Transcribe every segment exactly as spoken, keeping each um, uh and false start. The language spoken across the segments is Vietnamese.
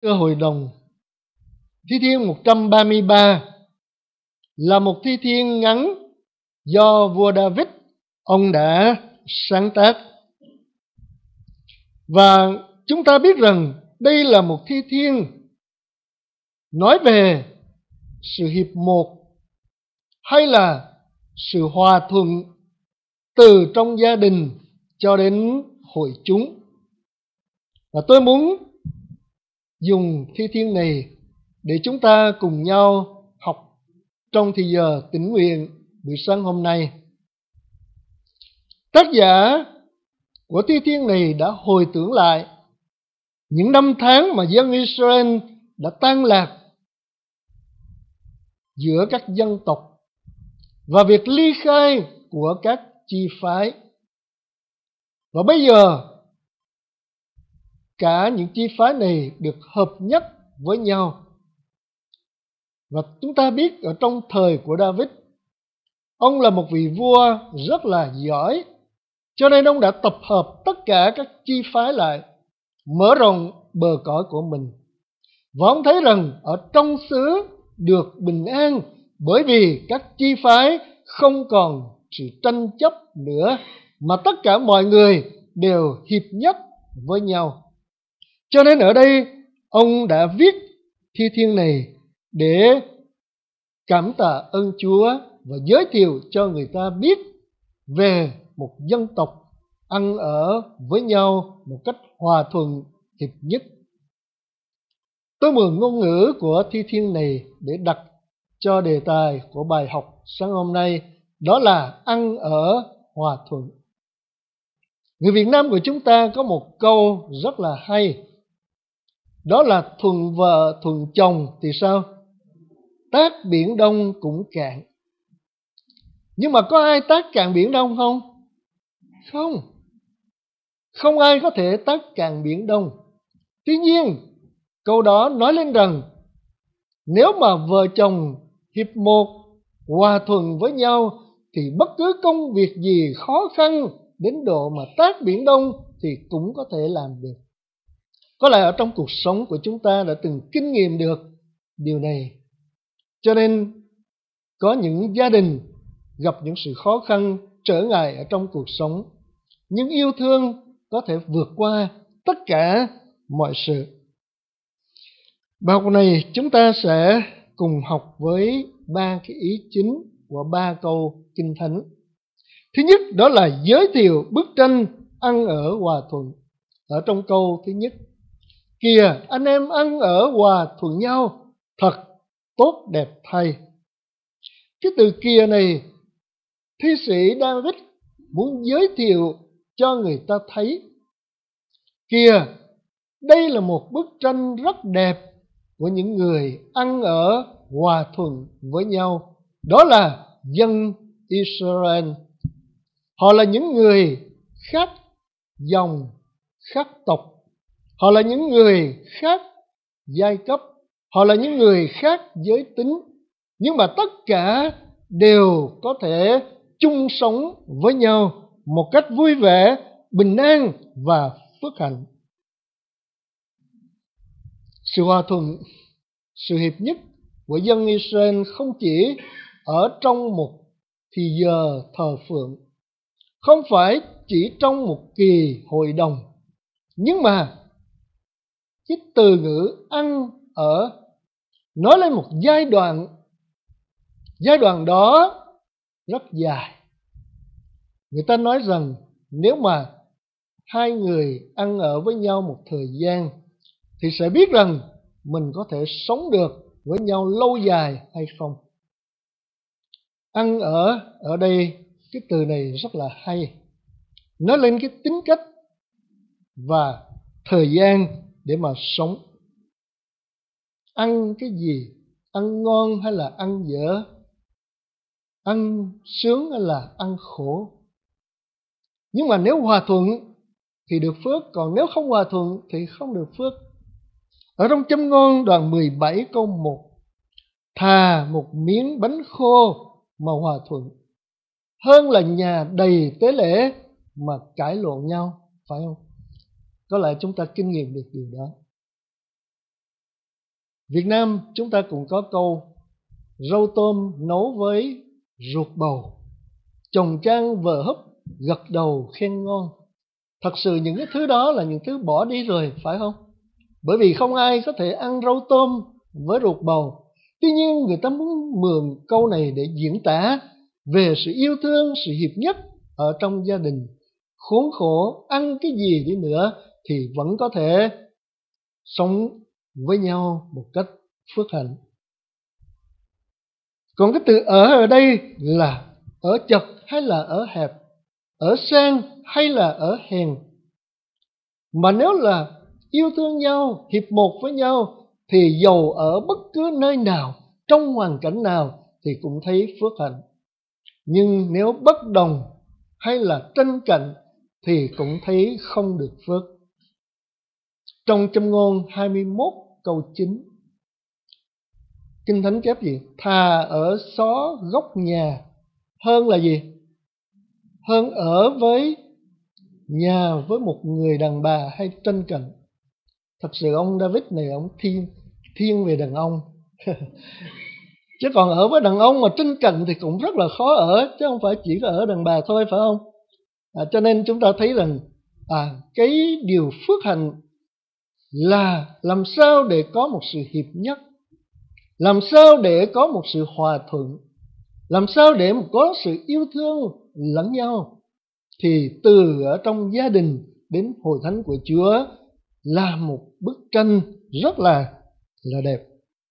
Thưa hội đồng, thi thiên một trăm ba mươi ba là một thi thiên ngắn do vua David ông đã sáng tác. Và chúng ta biết rằng đây là một thi thiên nói về sự hiệp một hay là sự hòa thuận từ trong gia đình cho đến hội chúng. Và tôi muốn dùng thi thiên này để chúng ta cùng nhau học trong thì giờ tĩnh nguyện buổi sáng hôm nay. Tác giả của thi thiên này đã hồi tưởng lại những năm tháng mà dân Israel đã tan lạc giữa các dân tộc và việc ly khai của các chi phái. Và bây giờ cả những chi phái này được hợp nhất với nhau. Và chúng ta biết ở trong thời của David, ông là một vị vua rất là giỏi, cho nên ông đã tập hợp tất cả các chi phái lại, mở rộng bờ cõi của mình. Và ông thấy rằng ở trong xứ được bình an bởi vì các chi phái không còn sự tranh chấp nữa, mà tất cả mọi người đều hiệp nhất với nhau. Cho nên ở đây ông đã viết thi thiên này để cảm tạ ơn Chúa và giới thiệu cho người ta biết về một dân tộc ăn ở với nhau một cách hòa thuận hiệp nhất. Tôi mượn ngôn ngữ của thi thiên này để đặt cho đề tài của bài học sáng hôm nay, đó là ăn ở hòa thuận. Người Việt Nam của chúng ta có một câu rất là hay, đó là thuận vợ thuận chồng thì sao? Tát biển Đông cũng cạn. Nhưng mà có ai tát cạn biển Đông không? Không. Không ai có thể tát cạn biển Đông. Tuy nhiên, câu đó nói lên rằng nếu mà vợ chồng hiệp một, hòa thuận với nhau thì bất cứ công việc gì khó khăn đến độ mà tát biển Đông thì cũng có thể làm được. Có lẽ ở trong cuộc sống của chúng ta đã từng kinh nghiệm được điều này. Cho nên có những gia đình gặp những sự khó khăn, trở ngại ở trong cuộc sống, nhưng yêu thương có thể vượt qua tất cả mọi sự. Bài học này chúng ta sẽ cùng học với ba cái ý chính của ba câu Kinh Thánh. Thứ nhất, đó là giới thiệu bức tranh ăn ở hòa thuận. Ở trong câu thứ nhất, kìa anh em ăn ở hòa thuận nhau, thật tốt đẹp thay. Cái từ kìa này, thi sĩ David muốn giới thiệu cho người ta thấy. Kìa, đây là một bức tranh rất đẹp của những người ăn ở hòa thuận với nhau. Đó là dân Israel. Họ là những người khác dòng, khác tộc. Họ là những người khác giai cấp. Họ là những người khác giới tính. Nhưng mà tất cả đều có thể chung sống với nhau một cách vui vẻ, bình an và phước hạnh. Sự hòa thuận, sự hiệp nhất của dân Israel không chỉ ở trong một thì giờ thờ phượng, không phải chỉ trong một kỳ hội đồng, nhưng mà cái từ ngữ ăn ở nói lên một giai đoạn. Giai đoạn đó rất dài. Người ta nói rằng nếu mà hai người ăn ở với nhau một thời gian thì sẽ biết rằng mình có thể sống được với nhau lâu dài hay không. Ăn ở ở đây, cái từ này rất là hay. Nói lên cái tính cách và thời gian để mà sống. Ăn cái gì? Ăn ngon hay là ăn dở? Ăn sướng hay là ăn khổ? Nhưng mà nếu hòa thuận thì được phước, còn nếu không hòa thuận thì không được phước. Ở trong Châm Ngôn đoạn mười bảy câu một, thà một miếng bánh khô mà hòa thuận, hơn là nhà đầy tế lễ mà cãi lộn nhau, phải không? Có lẽ chúng ta kinh nghiệm được điều đó. Việt Nam chúng ta cũng có câu rau tôm nấu với ruột bầu, chồng chan vợ húp gật đầu khen ngon. Thật sự những cái thứ đó là những thứ bỏ đi rồi, phải không? Bởi vì không ai có thể ăn rau tôm với ruột bầu. Tuy nhiên người ta muốn mượn câu này để diễn tả về sự yêu thương, sự hiệp nhất ở trong gia đình. Khốn khổ, ăn cái gì đi nữa thì vẫn có thể sống với nhau một cách phước hạnh. Còn cái từ ở ở đây là ở chật hay là ở hẹp, ở sang hay là ở hèn. Mà nếu là yêu thương nhau, hiệp một với nhau thì dầu ở bất cứ nơi nào, trong hoàn cảnh nào thì cũng thấy phước hạnh. Nhưng nếu bất đồng hay là tranh cạnh thì cũng thấy không được phước. Trong Châm ngôn hai mươi mốt câu chín, Kinh Thánh chép gì? Thà ở xó góc nhà hơn là gì? Hơn ở với nhà với một người đàn bà hay tranh cạnh. Thật sự ông David này ông thiên thiên về đàn ông. Chứ còn ở với đàn ông mà tranh cạnh thì cũng rất là khó ở, chứ không phải chỉ có ở đàn bà thôi, phải không? À, cho nên chúng ta thấy rằng à, cái điều phước hạnh là làm sao để có một sự hiệp nhất, làm sao để có một sự hòa thuận, làm sao để có sự yêu thương lẫn nhau. Thì từ ở trong gia đình đến hội thánh của Chúa là một bức tranh rất là là đẹp.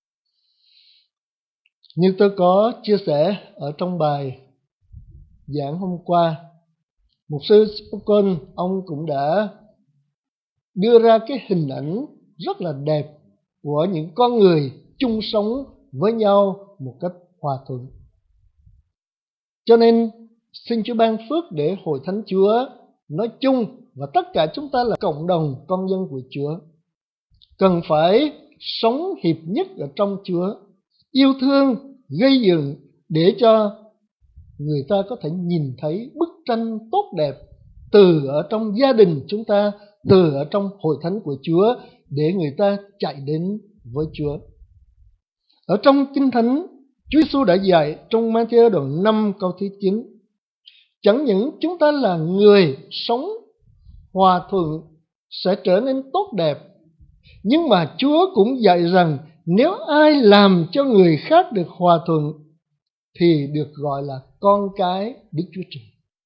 Như tôi có chia sẻ ở trong bài giảng hôm qua, mục sư Spokane ông cũng đã đưa ra cái hình ảnh rất là đẹp của những con người chung sống với nhau một cách hòa thuận. Cho nên xin Chúa ban phước để hội thánh Chúa nói chung và tất cả chúng ta là cộng đồng con dân của Chúa cần phải sống hiệp nhất ở trong Chúa, yêu thương, gây dựng để cho người ta có thể nhìn thấy bức tranh tốt đẹp từ ở trong gia đình chúng ta, từ ở trong hội thánh của Chúa để người ta chạy đến với Chúa. Ở trong Kinh Thánh, Chúa Giêsu đã dạy trong Ma-thi-ơ đoạn năm câu thứ chín, chẳng những chúng ta là người sống hòa thuận sẽ trở nên tốt đẹp, nhưng mà Chúa cũng dạy rằng nếu ai làm cho người khác được hòa thuận thì được gọi là con cái Đức Chúa Trời.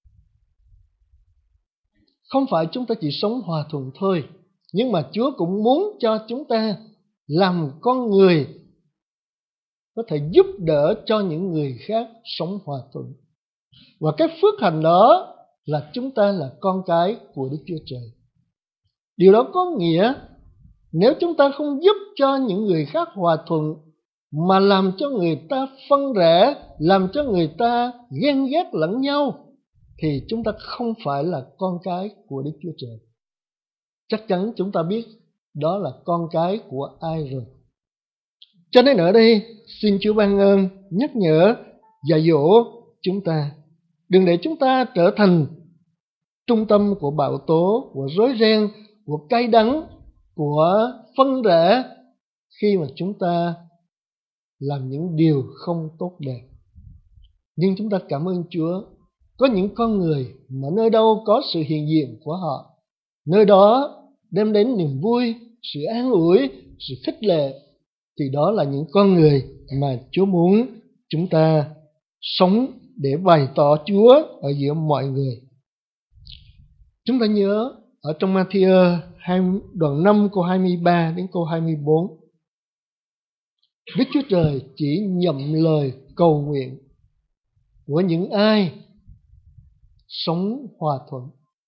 Không phải chúng ta chỉ sống hòa thuận thôi, nhưng mà Chúa cũng muốn cho chúng ta làm con người có thể giúp đỡ cho những người khác sống hòa thuận. Và cái phước hạnh đó là chúng ta là con cái của Đức Chúa Trời. Điều đó có nghĩa nếu chúng ta không giúp cho những người khác hòa thuận mà làm cho người ta phân rẽ, làm cho người ta ghen ghét lẫn nhau thì chúng ta không phải là con cái của Đức Chúa Trời. Chắc chắn chúng ta biết đó là con cái của ai rồi. Cho nên ở đây xin Chúa ban ơn nhắc nhở, dạy dỗ chúng ta đừng để chúng ta trở thành trung tâm của bạo tố, của rối ren, của cay đắng, của phân rẽ khi mà chúng ta làm những điều không tốt đẹp. Nhưng chúng ta cảm ơn Chúa, có những con người mà nơi đâu có sự hiện diện của họ, nơi đó đem đến niềm vui, sự an ủi, sự khích lệ, thì đó là những con người mà Chúa muốn chúng ta sống để bày tỏ Chúa ở giữa mọi người. Chúng ta nhớ ở trong Ma-thi-ơ đoạn năm câu hai mươi ba đến câu hai mươi bốn, Đức Chúa Trời chỉ nhậm lời cầu nguyện của những ai sống hòa thuận.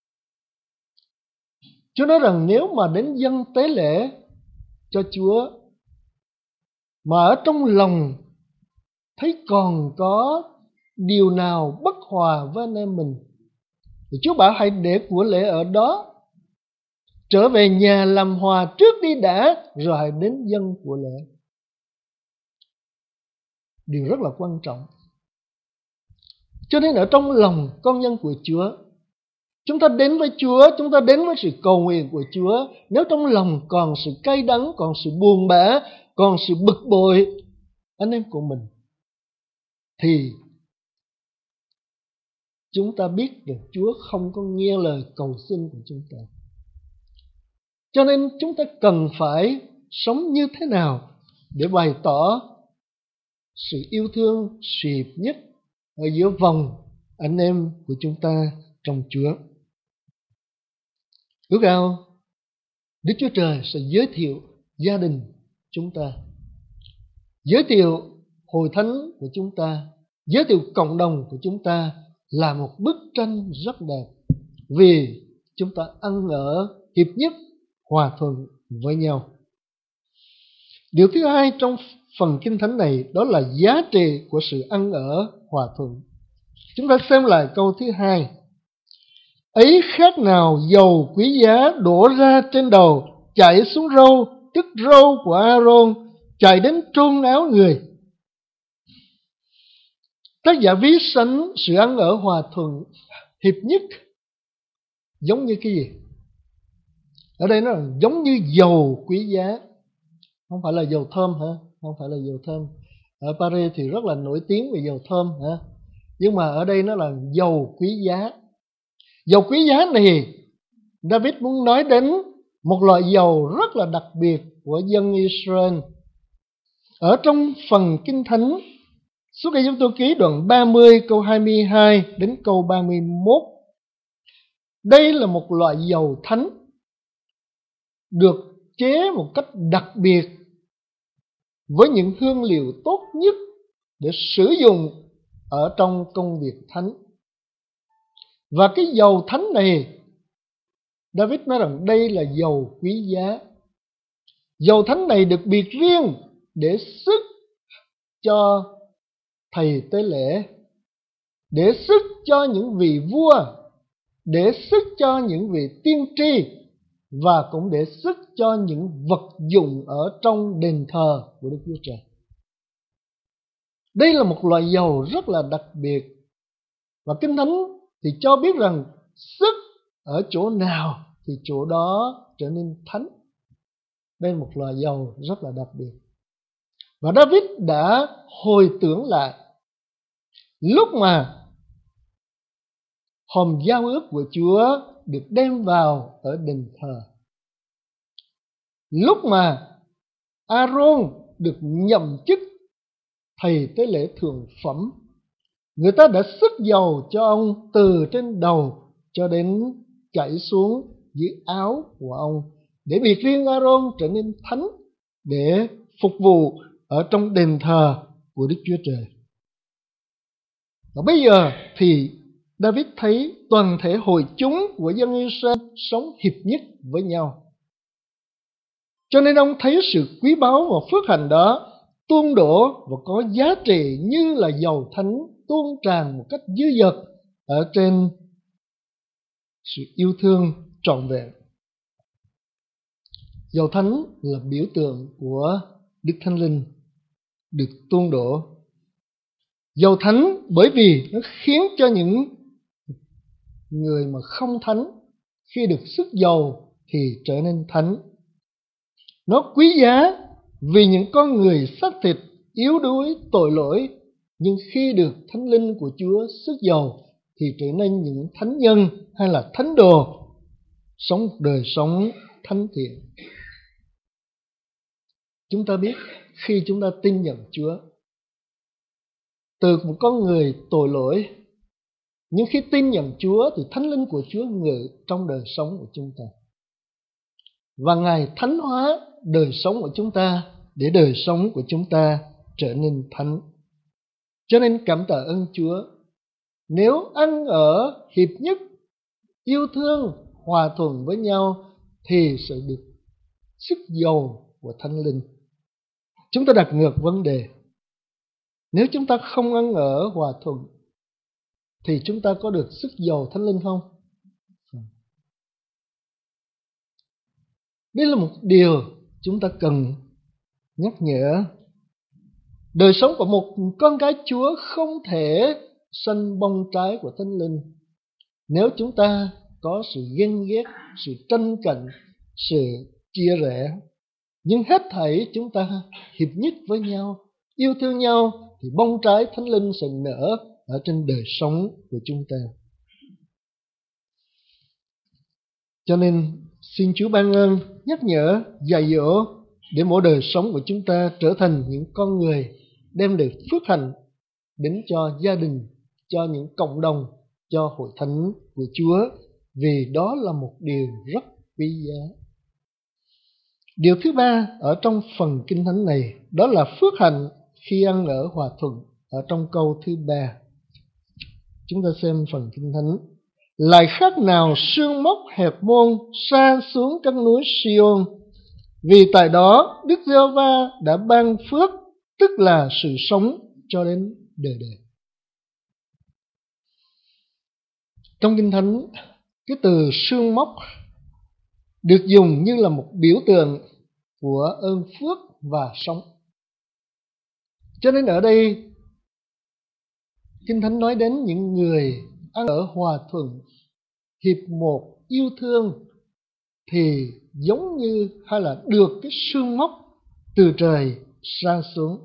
Chúa nói rằng nếu mà đến dâng tế lễ cho Chúa mà ở trong lòng thấy còn có điều nào bất hòa với anh em mình, thì Chúa bảo hãy để của lễ ở đó, trở về nhà làm hòa trước đi đã, rồi hãy đến dâng của lễ. Điều rất là quan trọng. Cho nên ở trong lòng con nhân của Chúa, chúng ta đến với Chúa, chúng ta đến với sự cầu nguyện của Chúa, nếu trong lòng còn sự cay đắng, còn sự buồn bã, còn sự bực bội anh em của mình, thì chúng ta biết rằng Chúa không có nghe lời cầu xin của chúng ta. Cho nên chúng ta cần phải sống như thế nào để bày tỏ sự yêu thương, sự hiệp nhất ở giữa vòng anh em của chúng ta trong Chúa. Ước ao Đức Chúa Trời sẽ giới thiệu gia đình chúng ta, giới thiệu hội thánh của chúng ta, giới thiệu cộng đồng của chúng ta là một bức tranh rất đẹp, vì chúng ta ăn ở hiệp nhất, hòa thuận với nhau. Điều thứ hai trong phần Kinh Thánh này đó là giá trị của sự ăn ở hòa thuận. Chúng ta xem lại câu thứ hai. Ấy khác nào dầu quý giá đổ ra trên đầu, chảy xuống râu, tức râu của Aaron, chảy đến trung áo người. Tác giả ví sánh sự ăn ở hòa thuận, hiệp nhất giống như cái gì? Ở đây nó là giống như dầu quý giá. Không phải là dầu thơm hả? Không phải là dầu thơm. Ở Paris thì rất là nổi tiếng về dầu thơm hả? Nhưng mà ở đây nó là dầu quý giá. Dầu quý giá này David muốn nói đến một loại dầu rất là đặc biệt của dân Israel. Ở trong phần Kinh Thánh Xuất Ai Cập Ký đoạn ba mươi câu hai mươi hai đến câu ba mươi mốt. Đây là một loại dầu thánh được chế một cách đặc biệt với những hương liệu tốt nhất để sử dụng ở trong công việc thánh. Và cái dầu thánh này, David nói rằng đây là dầu quý giá. Dầu thánh này được biệt riêng để sức cho thầy tế lễ, để sức cho những vị vua, để sức cho những vị tiên tri, và cũng để sức cho những vật dụng ở trong đền thờ của Đức Chúa Trời. Đây là một loại dầu rất là đặc biệt. Và Kinh Thánh thì cho biết rằng sức ở chỗ nào thì chỗ đó trở nên thánh. Đây là một loại dầu rất là đặc biệt. Và David đã hồi tưởng lại lúc mà hòm giao ước của Chúa được đem vào ở đền thờ, lúc mà Aaron được nhậm chức thầy tế lễ thượng phẩm, người ta đã xức dầu cho ông từ trên đầu cho đến chảy xuống dưới áo của ông, để biệt riêng Aaron trở nên thánh, để phục vụ ở trong đền thờ của Đức Chúa Trời. Và bây giờ thì David thấy toàn thể hội chúng của dân Israel sống hiệp nhất với nhau. Cho nên ông thấy sự quý báu và phước hạnh đó tuôn đổ và có giá trị như là dầu thánh tuôn tràn một cách dư dật ở trên sự yêu thương trọn vẹn. Dầu thánh là biểu tượng của Đức Thánh Linh được tuôn đổ. Dầu thánh bởi vì nó khiến cho những người mà không thánh khi được sức dầu thì trở nên thánh. Nó quý giá vì những con người xác thịt yếu đuối tội lỗi, nhưng khi được Thánh Linh của Chúa sức dầu thì trở nên những thánh nhân hay là thánh đồ, sống một đời sống thánh thiện. Chúng ta biết khi chúng ta tin nhận Chúa, từ một con người tội lỗi, nhưng khi tin nhận Chúa thì Thánh Linh của Chúa ngự trong đời sống của chúng ta. Và Ngài thánh hóa đời sống của chúng ta để đời sống của chúng ta trở nên thánh. Cho nên cảm tạ ơn Chúa, nếu ăn ở hiệp nhất, yêu thương, hòa thuận với nhau thì sẽ được sức dầu của Thánh Linh. Chúng ta đặt ngược vấn đề, nếu chúng ta không ăn ở hòa thuận thì chúng ta có được sức dầu Thánh Linh không? Đây là một điều chúng ta cần nhắc nhở. Đời sống của một con cái Chúa không thể sanh bông trái của Thánh Linh nếu chúng ta có sự ghen ghét, sự tranh cạnh, sự chia rẽ. Nhưng hết thảy chúng ta hiệp nhất với nhau, yêu thương nhau, thì bông trái Thánh Linh sẽ nở ở trên đời sống của chúng ta. Cho nên xin Chúa ban ơn, nhắc nhở, dạy dỗ để mỗi đời sống của chúng ta trở thành những con người đem được phước hạnh đến cho gia đình, cho những cộng đồng, cho hội thánh của Chúa, vì đó là một điều rất quý giá. Điều thứ ba ở trong phần Kinh Thánh này, đó là phước hạnh khi ăn ở hòa thuận, ở trong câu thứ ba. Chúng ta xem phần Kinh Thánh. Lại khác nào sương mốc hẹp môn sa xuống các núi Siôn, vì tại đó Đức Giê-hô-va đã ban phước, tức là sự sống cho đến đời đời. Trong Kinh Thánh, cái từ sương mốc được dùng như là một biểu tượng của ơn phước và sống. Cho nên ở đây Kinh Thánh nói đến những người ăn ở hòa thuận, hiệp một, yêu thương, thì giống như hay là được cái sương mốc từ trời sa xuống.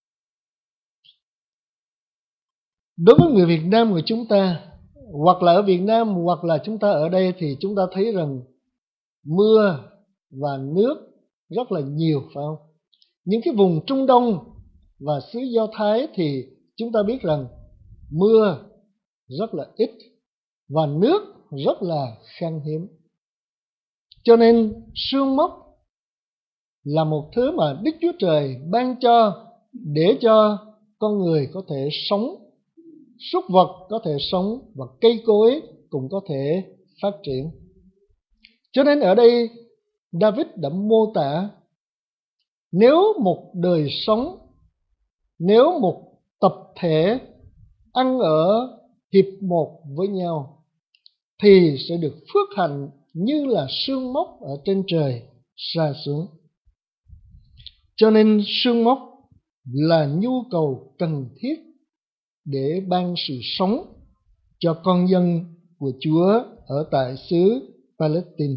Đối với người Việt Nam của chúng ta, hoặc là ở Việt Nam hoặc là chúng ta ở đây, thì chúng ta thấy rằng mưa và nước rất là nhiều, phải không? Những cái vùng Trung Đông và xứ Do Thái thì chúng ta biết rằng mưa rất là ít và nước rất là khan hiếm. Cho nên sương mốc là một thứ mà Đức Chúa Trời ban cho để cho con người có thể sống, súc vật có thể sống và cây cối cũng có thể phát triển. Cho nên ở đây David đã mô tả nếu một đời sống, nếu một tập thể ăn ở hiệp một với nhau thì sẽ được phước hạnh như là sương mốc ở trên trời sa xuống. Cho nên sương mốc là nhu cầu cần thiết để ban sự sống cho con dân của Chúa ở tại xứ Palestine.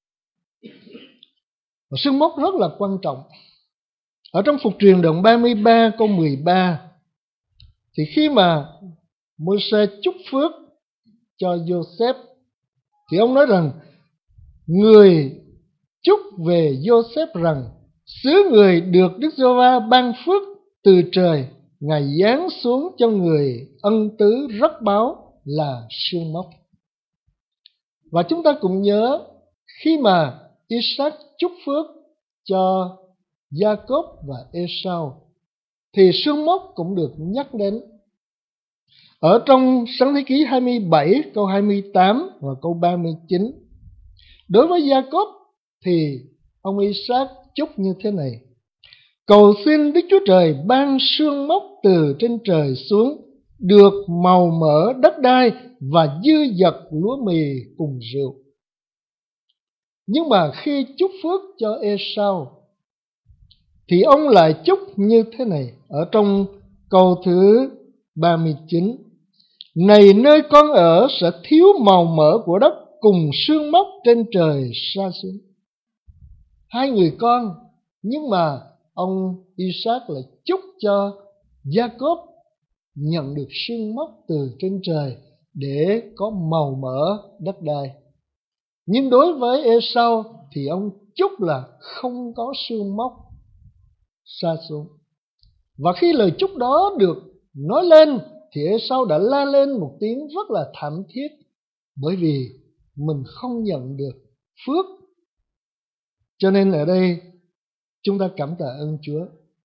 Và sương mốc rất là quan trọng. Ở trong Phục Truyền đoạn ba mươi ba câu mười ba, thì khi mà Môi-se chúc phước cho Giô-xép, thì ông nói rằng người chúc về Giô-xép rằng xứ người được Đức Giê-hô-va ban phước từ trời, Ngài giáng xuống cho người ân tứ rất báo là sương mốc. Và chúng ta cũng nhớ khi mà Isaac chúc phước cho Gia-cốp và Ê-sau thì sương mốc cũng được nhắc đến. Ở trong Sáng Thế Ký hai mươi bảy câu hai mươi tám và câu ba mươi chín, đối với Gia-cốp thì ông Isaac chúc như thế này: cầu xin Đức Chúa Trời ban sương mốc từ trên trời xuống, được màu mỡ đất đai và dư dật lúa mì cùng rượu. Nhưng mà khi chúc phước cho Ê-sau thì ông lại chúc như thế này ở trong câu thứ ba mươi chín: này nơi con ở sẽ thiếu màu mỡ của đất cùng sương mốc trên trời sa xuống. Hai người con, nhưng mà ông Isaac lại chúc cho Gia-cốp nhận được sương mốc từ trên trời để có màu mỡ đất đai. Nhưng đối với Ê-sau thì ông chúc là không có sương mốc sa xuống. Và khi lời chúc đó được nói lên thì Ê-sau đã la lên một tiếng rất là thảm thiết, bởi vì mình không nhận được phước. Cho nên ở đây chúng ta cảm tạ ơn Chúa.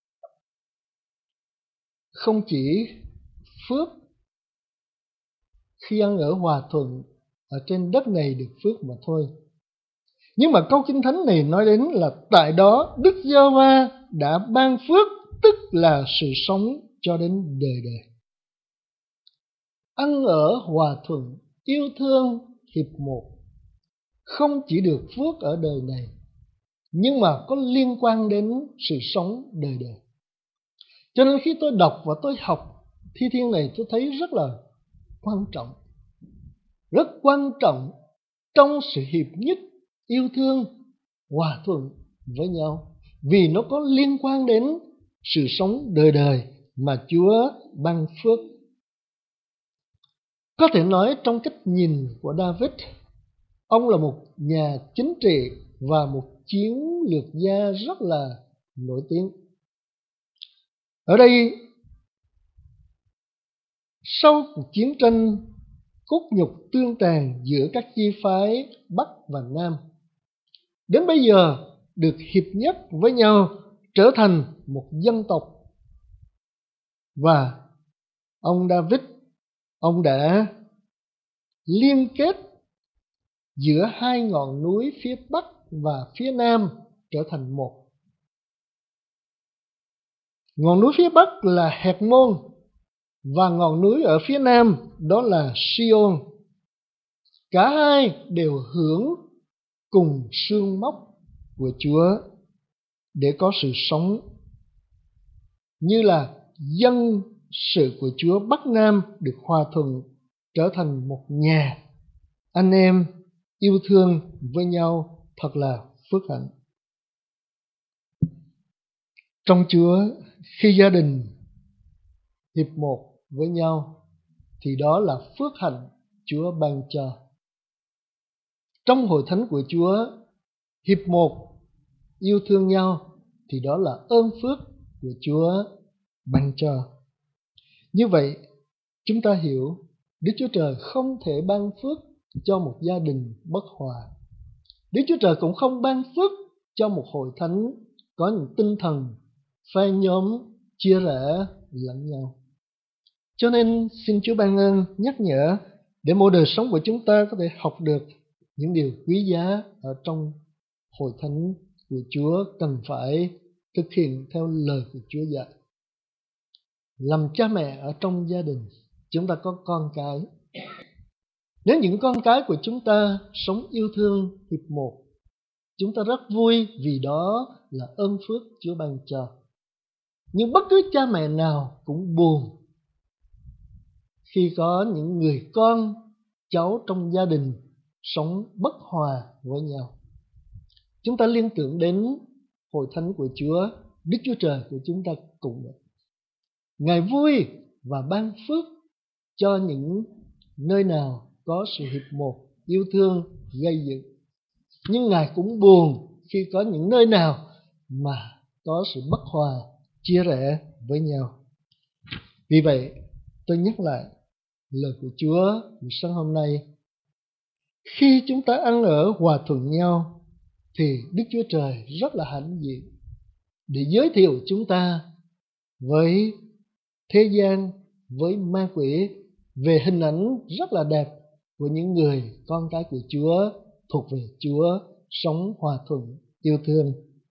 Không chỉ phước khi ăn ở hòa thuận ở trên đất này được phước mà thôi, nhưng mà câu Kinh Thánh này nói đến là tại đó Đức Giê-hô-va đã ban phước, tức là sự sống cho đến đời đời. Ăn ở hòa thuận, yêu thương, hiệp một không chỉ được phước ở đời này, nhưng mà có liên quan đến sự sống đời đời. Cho nên khi tôi đọc và tôi học thi thiên này, tôi thấy rất là quan trọng. Rất quan trọng trong sự hiệp nhất, yêu thương, hòa thuận với nhau. vì nó có liên quan đến sự sống đời đời mà Chúa ban phước. Có thể nói trong cách nhìn của David, ông là một nhà chính trị và một chiến lược gia rất là nổi tiếng. Ở đây, sau cuộc chiến tranh cốt nhục tương tàn giữa các chi phái Bắc và Nam, đến bây giờ được hiệp nhất với nhau trở thành một dân tộc. Và ông David, ông đã liên kết giữa hai ngọn núi phía Bắc và phía Nam trở thành một. Ngọn núi phía Bắc là Hẹt-môn và ngọn núi ở phía Nam đó là Sion. Cả hai đều hưởng cùng xương móc của Chúa để có sự sống, như là dân sự của Chúa Bắc Nam được hòa thuận trở thành một nhà, anh em yêu thương với nhau thật là phước hạnh. Trong Chúa, khi gia đình hiệp một với nhau thì đó là phước hạnh Chúa ban cho. Trong hội thánh của Chúa, hiệp một yêu thương nhau thì đó là ơn phước của Chúa ban cho. Như vậy, chúng ta hiểu Đức Chúa Trời không thể ban phước cho một gia đình bất hòa. Đức Chúa Trời cũng không ban phước cho một hội thánh có những tinh thần phe nhóm, chia rẽ lẫn nhau. Cho nên xin Chúa ban ơn nhắc nhở để mỗi đời sống của chúng ta có thể học được những điều quý giá ở trong hội thánh của Chúa, cần phải thực hiện theo lời của Chúa dạy. Làm cha mẹ ở trong gia đình, chúng ta có con cái. Nếu những con cái của chúng ta sống yêu thương hiệp một, chúng ta rất vui vì đó là ơn phước Chúa ban cho. Nhưng bất cứ cha mẹ nào cũng buồn khi có những người con, cháu trong gia đình sống bất hòa với nhau. Chúng ta liên tưởng đến hội thánh của Chúa, Đức Chúa Trời của chúng ta cũng vậy. Ngài vui và ban phước cho những nơi nào có sự hiệp một, yêu thương, gây dựng. Nhưng Ngài cũng buồn khi có những nơi nào mà có sự bất hòa, chia rẽ với nhau. Vì vậy, tôi nhắc lại lời của Chúa sáng hôm nay. Khi chúng ta ăn ở hòa thuận nhau thì Đức Chúa Trời rất là hãnh diện để giới thiệu chúng ta với thế gian, với ma quỷ về hình ảnh rất là đẹp của những người con cái của Chúa, thuộc về Chúa, sống hòa thuận, yêu thương.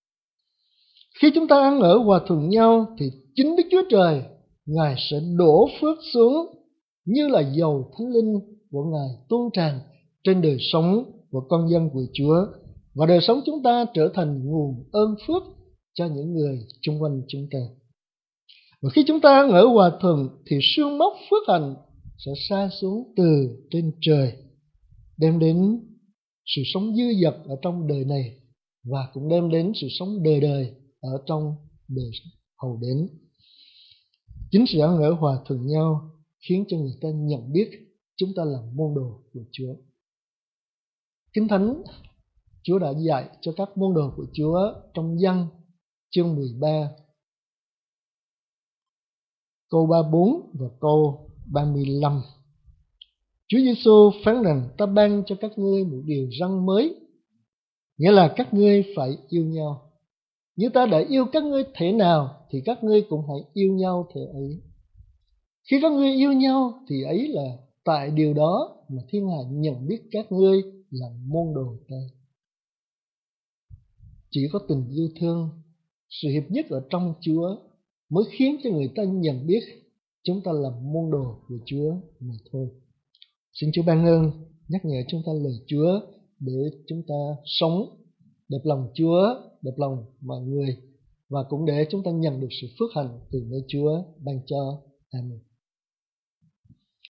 Khi chúng ta ăn ở hòa thuận nhau thì chính Đức Chúa Trời, Ngài sẽ đổ phước xuống như là dầu thánh linh của Ngài tuôn tràn trên đời sống của con dân của Chúa, và đời sống chúng ta trở thành nguồn ơn phước cho những người xung quanh chúng ta. Và khi chúng ta ăn ở hòa thuận thì sương móc phước hạnh sẽ sa xuống từ trên trời, đem đến sự sống dư dật ở trong đời này và cũng đem đến sự sống đời đời ở trong đời hầu đến. Chính sự ăn ở hòa thuận nhau khiến cho người ta nhận biết chúng ta là môn đồ của Chúa. Kinh Thánh, Chúa đã dạy cho các môn đồ của Chúa trong Giăng chương mười ba, câu ba mươi bốn và câu ba mươi lăm. Chúa Giêsu phán rằng: ta ban cho các ngươi một điều răn mới, nghĩa là các ngươi phải yêu nhau. Như ta đã yêu các ngươi thế nào thì các ngươi cũng hãy yêu nhau thế ấy. Khi các ngươi yêu nhau thì ấy là tại điều đó mà thiên hạ nhận biết các ngươi là môn đồ ta. Chỉ có tình yêu thương, sự hiệp nhất ở trong Chúa mới khiến cho người ta nhận biết chúng ta là môn đồ của Chúa mà thôi. Xin Chúa ban ơn nhắc nhở chúng ta lời Chúa để chúng ta sống đẹp lòng Chúa, đẹp lòng mọi người, và cũng để chúng ta nhận được sự phước hạnh từ nơi Chúa ban cho. Amen.